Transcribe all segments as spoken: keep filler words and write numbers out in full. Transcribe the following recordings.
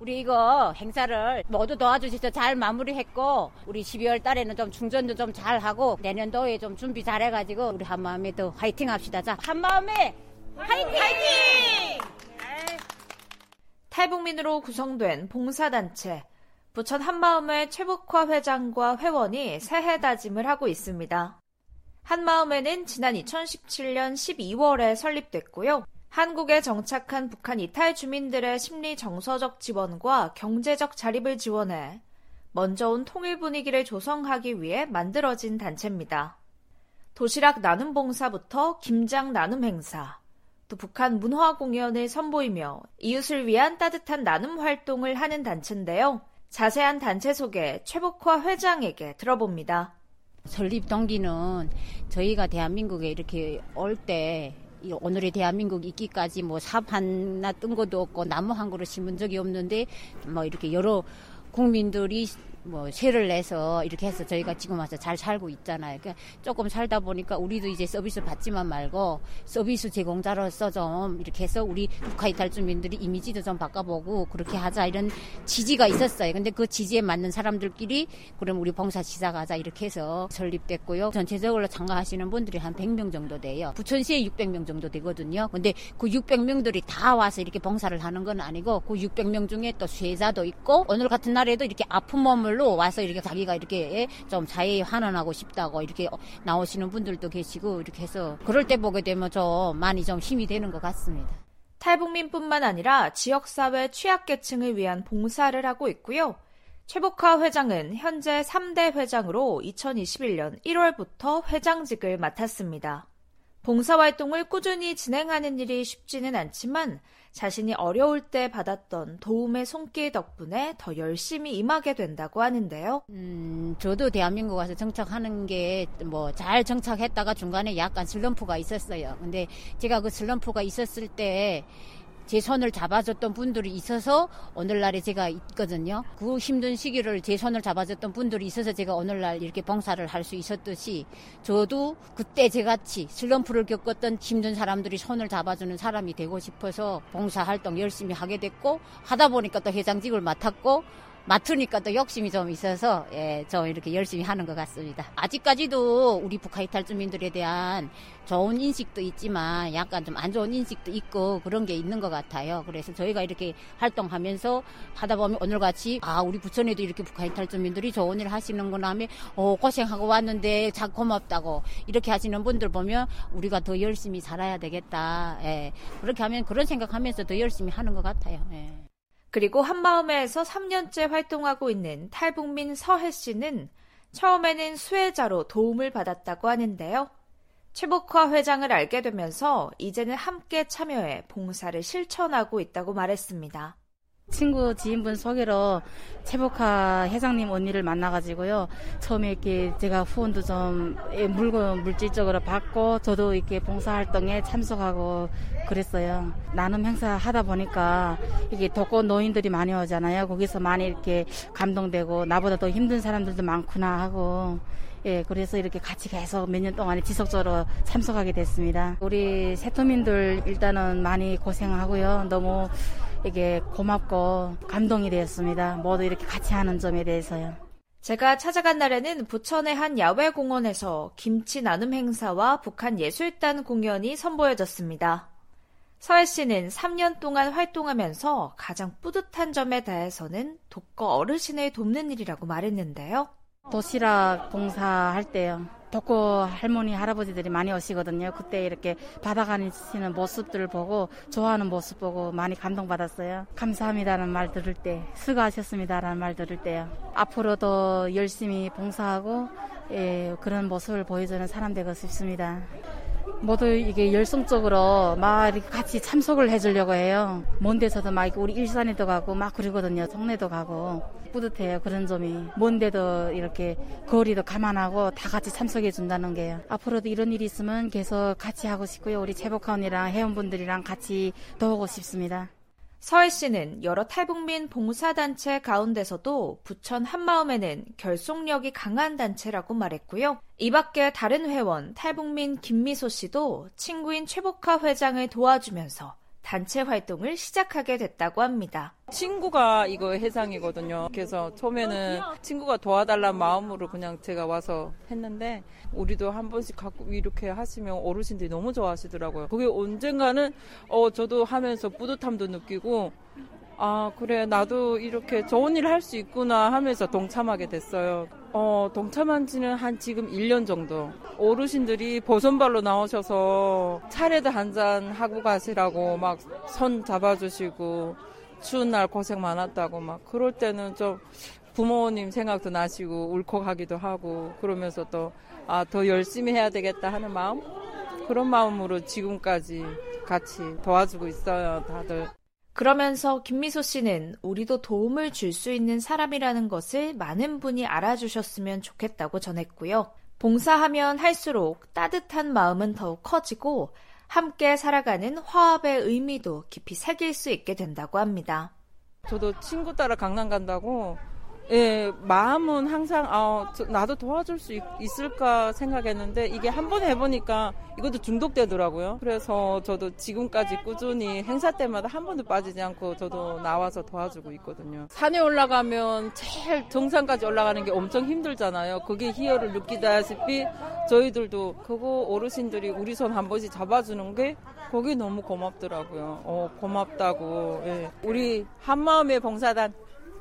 우리 이거 행사를 모두 도와주셔서 잘 마무리했고 우리 십이월 달에는 좀 충전도 좀 잘하고 내년도에 좀 준비 잘해가지고 우리 한마음에 더 화이팅 합시다. 자, 한마음에 화이팅! 화이팅! 탈북민으로 구성된 봉사단체 부천 한마음의 최복화 회장과 회원이 새해 다짐을 하고 있습니다. 한마음에는 지난 이천십칠년 십이월에 설립됐고요. 한국에 정착한 북한 이탈 주민들의 심리 정서적 지원과 경제적 자립을 지원해 먼저 온 통일 분위기를 조성하기 위해 만들어진 단체입니다. 도시락 나눔 봉사부터 김장 나눔 행사, 또 북한 문화 공연을 선보이며 이웃을 위한 따뜻한 나눔 활동을 하는 단체인데요. 자세한 단체 소개 최복화 회장에게 들어봅니다. 설립 동기는 저희가 대한민국에 이렇게 올때 오늘의 대한민국 있기까지 뭐 삽 하나 뜬 것도 없고 나무 한 그루 심은 적이 없는데 뭐 이렇게 여러 국민들이 뭐 세를 내서 이렇게 해서 저희가 지금 와서 잘 살고 있잖아요. 그러니까 조금 살다 보니까 우리도 이제 서비스 받지만 말고 서비스 제공자로서 좀 이렇게 해서 우리 북한 이탈 주민들이 이미지도 좀 바꿔보고 그렇게 하자 이런 지지가 있었어요. 근데 그 지지에 맞는 사람들끼리 그럼 우리 봉사 시작하자 이렇게 해서 설립됐고요. 전체적으로 참가하시는 분들이 한 백 명 정도 돼요. 부천시에 육백 명 정도 되거든요. 근데 그 육백 명들이 다 와서 이렇게 봉사를 하는 건 아니고 그 육백 명 중에 또 수혜자도 있고 오늘 같은 날에도 이렇게 아픈 몸을 와서 이렇게 자기가 이렇게 좀 자해 환원하고 싶다고 이렇게 나오시는 분들도 계시고 이렇게 해서 그럴 때 보게 되면 좀 많이 좀 힘이 되는 것 같습니다. 탈북민뿐만 아니라 지역사회 취약계층을 위한 봉사를 하고 있고요. 최복화 회장은 현재 삼 대 회장으로 이천이십일년 일월부터 회장직을 맡았습니다. 봉사활동을 꾸준히 진행하는 일이 쉽지는 않지만 자신이 어려울 때 받았던 도움의 손길 덕분에 더 열심히 임하게 된다고 하는데요. 음, 저도 대한민국 와서 정착하는 게 뭐 잘 정착했다가 중간에 약간 슬럼프가 있었어요. 근데 제가 그 슬럼프가 있었을 때 제 손을 잡아줬던 분들이 있어서 오늘날에 제가 있거든요. 그 힘든 시기를 제 손을 잡아줬던 분들이 있어서 제가 오늘날 이렇게 봉사를 할 수 있었듯이 저도 그때 제같이 슬럼프를 겪었던 힘든 사람들이 손을 잡아주는 사람이 되고 싶어서 봉사활동 열심히 하게 됐고 하다 보니까 또 회장직을 맡았고 맡으니까 또 욕심이 좀 있어서 예, 좀 이렇게 열심히 하는 것 같습니다. 아직까지도 우리 북한 이탈 주민들에 대한 좋은 인식도 있지만 약간 좀 안 좋은 인식도 있고 그런 게 있는 것 같아요. 그래서 저희가 이렇게 활동하면서 하다 보면 오늘같이 아 우리 부천에도 이렇게 북한 이탈 주민들이 좋은 일 하시는구나 하면 어, 고생하고 왔는데 참 고맙다고 이렇게 하시는 분들 보면 우리가 더 열심히 살아야 되겠다. 예, 그렇게 하면 그런 생각하면서 더 열심히 하는 것 같아요. 예. 그리고 한마음에서 삼 년째 활동하고 있는 탈북민 서혜 씨는 처음에는 수혜자로 도움을 받았다고 하는데요. 최복화 회장을 알게 되면서 이제는 함께 참여해 봉사를 실천하고 있다고 말했습니다. 친구 지인분 소개로 최복화 회장님 언니를 만나가지고요. 처음에 이렇게 제가 후원도 좀 물건 물질적으로 받고 저도 이렇게 봉사활동에 참석하고 그랬어요. 나눔 행사 하다 보니까 이게 독거 노인들이 많이 오잖아요. 거기서 많이 이렇게 감동되고 나보다 더 힘든 사람들도 많구나 하고 예, 그래서 이렇게 같이 계속 몇 년 동안에 지속적으로 참석하게 됐습니다. 우리 세토민들 일단은 많이 고생하고요. 너무 이게 고맙고 감동이 되었습니다. 모두 이렇게 같이 하는 점에 대해서요. 제가 찾아간 날에는 부천의 한 야외 공원에서 김치 나눔 행사와 북한 예술단 공연이 선보여졌습니다. 서혜 씨는 삼 년 동안 활동하면서 가장 뿌듯한 점에 대해서는 독거 어르신을 돕는 일이라고 말했는데요. 도시락 봉사할 때요. 독거 할머니, 할아버지들이 많이 오시거든요. 그때 이렇게 받아가시는 모습들을 보고 좋아하는 모습 보고 많이 감동받았어요. 감사합니다라는 말 들을 때, 수고하셨습니다라는 말 들을 때요. 앞으로 더 열심히 봉사하고 예, 그런 모습을 보여주는 사람 되고 싶습니다. 모두 이게 열성적으로 막 이렇게 같이 참석을 해주려고 해요. 먼 데서도 막 우리 일산에도 가고 막 그러거든요. 동네도 가고. 뿌듯해요. 그런 점이. 먼 데도 이렇게 거리도 감안하고 다 같이 참석해 준다는 게요. 앞으로도 이런 일이 있으면 계속 같이 하고 싶고요. 우리 최복화 언니랑 회원분들이랑 같이 더 하고 싶습니다. 서혜 씨는 여러 탈북민 봉사단체 가운데서도 부천 한마음에는 결속력이 강한 단체라고 말했고요. 이 밖에 다른 회원 탈북민 김미소 씨도 친구인 최복화 회장을 도와주면서 단체 활동을 시작하게 됐다고 합니다. 친구가 이거 회장이거든요. 그래서 처음에는 친구가 도와달라는 마음으로 그냥 제가 와서 했는데 우리도 한 번씩 갖고 이렇게 하시면 어르신들이 너무 좋아하시더라고요. 그게 언젠가는 어 저도 하면서 뿌듯함도 느끼고 아 그래 나도 이렇게 좋은 일 할 수 있구나 하면서 동참하게 됐어요. 어 동참한 지는 한 지금 일 년 정도. 어르신들이 보선발로 나오셔서 차례도 한잔 하고 가시라고 막 손 잡아주시고 추운 날 고생 많았다고 막 그럴 때는 좀 부모님 생각도 나시고 울컥하기도 하고 그러면서 또 아 더 열심히 해야 되겠다 하는 마음 그런 마음으로 지금까지 같이 도와주고 있어요 다들. 그러면서 김미소 씨는 우리도 도움을 줄 수 있는 사람이라는 것을 많은 분이 알아주셨으면 좋겠다고 전했고요. 봉사하면 할수록 따뜻한 마음은 더욱 커지고 함께 살아가는 화합의 의미도 깊이 새길 수 있게 된다고 합니다. 저도 친구 따라 강남 간다고 예, 마음은 항상 아, 저, 나도 도와줄 수 있, 있을까 생각했는데 이게 한 번 해보니까 이것도 중독되더라고요. 그래서 저도 지금까지 꾸준히 행사 때마다 한 번도 빠지지 않고 저도 나와서 도와주고 있거든요. 산에 올라가면 제일 정상까지 올라가는 게 엄청 힘들잖아요. 그게 희열을 느끼다시피 저희들도 그거 어르신들이 우리 손 한 번씩 잡아주는 게 그게 너무 고맙더라고요. 어, 고맙다고. 예. 우리 한마음의 봉사단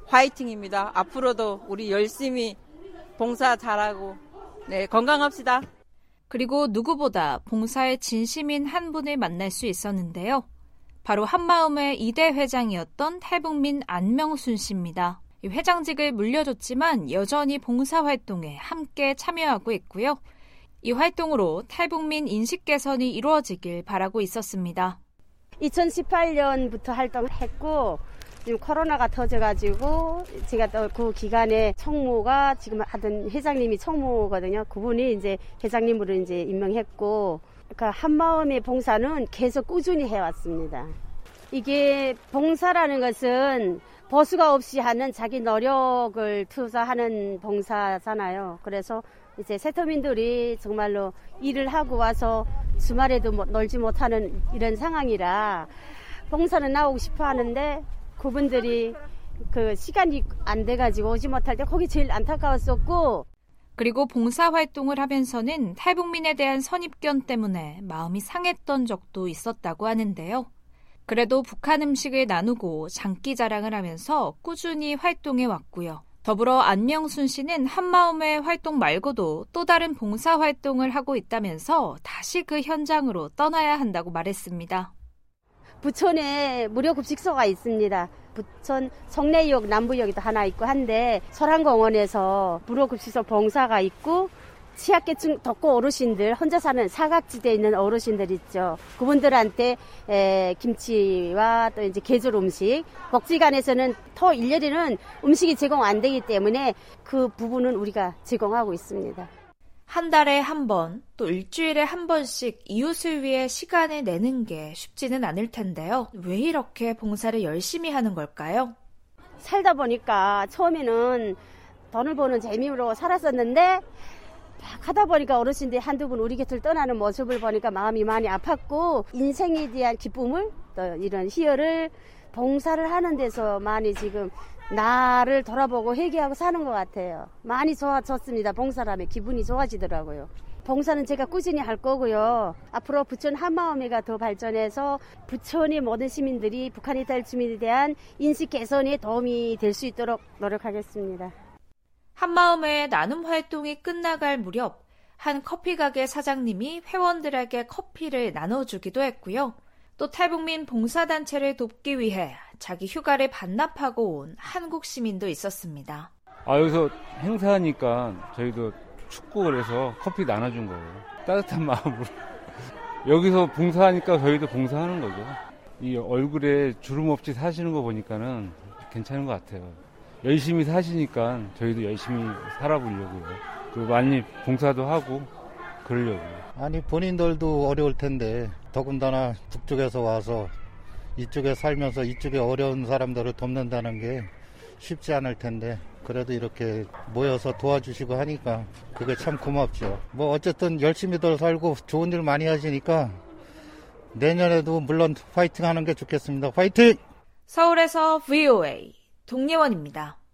화이팅입니다. 앞으로도 우리 열심히 봉사 잘하고 네 건강합시다. 그리고 누구보다 봉사에 진심인 한 분을 만날 수 있었는데요. 바로 한마음의 이 대 회장이었던 탈북민 안명순 씨입니다. 이 회장직을 물려줬지만 여전히 봉사활동에 함께 참여하고 있고요. 이 활동으로 탈북민 인식 개선이 이루어지길 바라고 있었습니다. 이천십팔 년부터 활동을 했고 지금 코로나가 터져가지고 제가 또 그 기간에 총무가 지금 하던 회장님이 총무거든요. 그분이 이제 회장님으로 이제 임명했고, 그러니까 한마음의 봉사는 계속 꾸준히 해왔습니다. 이게 봉사라는 것은 보수가 없이 하는 자기 노력을 투자하는 봉사잖아요. 그래서 이제 세터민들이 정말로 일을 하고 와서 주말에도 놀지 못하는 이런 상황이라 봉사는 나오고 싶어 하는데 그분들이 그 시간이 안 돼가지고 오지 못할 때 거기 제일 안타까웠었고 그리고 봉사활동을 하면서는 탈북민에 대한 선입견 때문에 마음이 상했던 적도 있었다고 하는데요. 그래도 북한 음식을 나누고 장기 자랑을 하면서 꾸준히 활동해 왔고요. 더불어 안명순 씨는 한마음의 활동 말고도 또 다른 봉사활동을 하고 있다면서 다시 그 현장으로 떠나야 한다고 말했습니다. 부천에 무료급식소가 있습니다. 부천 성내역, 남부역에도 하나 있고 한데 설안공원에서 무료급식소 봉사가 있고 취약계층 덕고 어르신들, 혼자 사는 사각지대에 있는 어르신들 있죠. 그분들한테 에, 김치와 또 이제 계절 음식, 복지관에서는 토 일요일에는 음식이 제공 안 되기 때문에 그 부분은 우리가 제공하고 있습니다. 한 달에 한 번, 또 일주일에 한 번씩 이웃을 위해 시간을 내는 게 쉽지는 않을 텐데요. 왜 이렇게 봉사를 열심히 하는 걸까요? 살다 보니까 처음에는 돈을 버는 재미로 살았었는데 막 하다 보니까 어르신들이 한두 분 우리 곁을 떠나는 모습을 보니까 마음이 많이 아팠고 인생에 대한 기쁨을 또 이런 희열을 봉사를 하는 데서 많이 지금 나를 돌아보고 회개하고 사는 것 같아요. 많이 좋아졌습니다. 봉사를 하면 기분이 좋아지더라고요. 봉사는 제가 꾸준히 할 거고요. 앞으로 부천 한마음회가 더 발전해서 부천의 모든 시민들이 북한 이탈 주민에 대한 인식 개선에 도움이 될 수 있도록 노력하겠습니다. 한마음회 나눔 활동이 끝나갈 무렵 한 커피가게 사장님이 회원들에게 커피를 나눠주기도 했고요. 또 탈북민 봉사단체를 돕기 위해 자기 휴가를 반납하고 온 한국 시민도 있었습니다. 아, 여기서 행사하니까 저희도 춥고 그래서 커피 나눠준 거예요. 따뜻한 마음으로. 여기서 봉사하니까 저희도 봉사하는 거죠. 이 얼굴에 주름 없이 사시는 거 보니까는 괜찮은 것 같아요. 열심히 사시니까 저희도 열심히 살아보려고요. 그리고 많이 봉사도 하고 그러려고요. 아니 본인들도 어려울 텐데 더군다나 북쪽에서 와서 이쪽에 살면서 이쪽에 어려운 사람들을 돕는다는 게 쉽지 않을 텐데 그래도 이렇게 모여서 도와주시고 하니까 그게 참 고맙죠. 뭐 어쨌든 열심히들 살고 좋은 일 많이 하시니까 내년에도 물론 화이팅 하는 게 좋겠습니다. 화이팅! 서울에서 브이오에이 동예원입니다.